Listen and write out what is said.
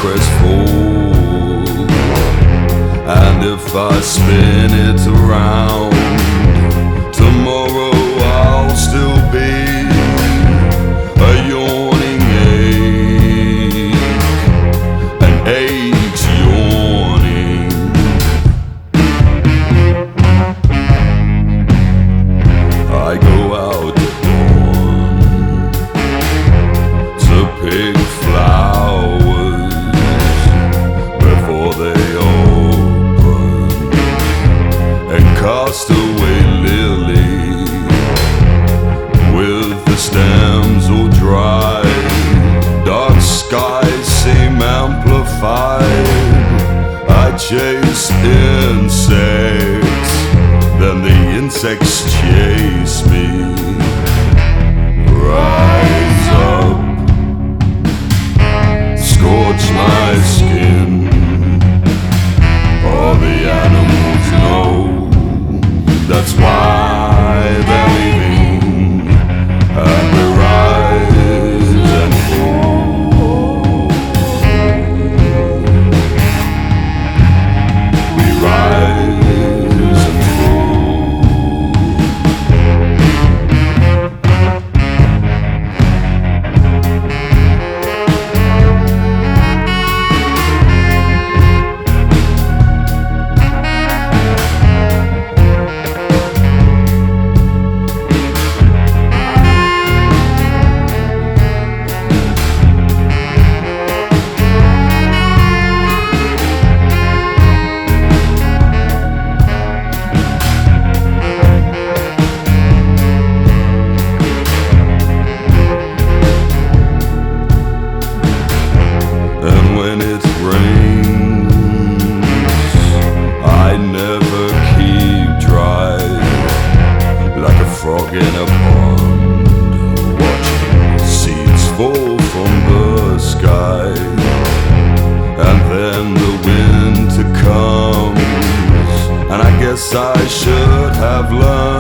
crestful, and if I spin it around, tomorrow I'll still be a yawning ache, an ache's yawning. I go out at dawn to pick flowers before they open, and cast away lily with the stems all dry. Dark skies seem amplified. I chase insects, then the insects chase me. Rise up, scorch my skin. All the animals know that's why they're leaving, and we rise and fall. We rise and fall. And when it rains, I never keep dry, like a frog in a pond, watching seeds fall from the sky. And then the winter comes, and I guess I should have learned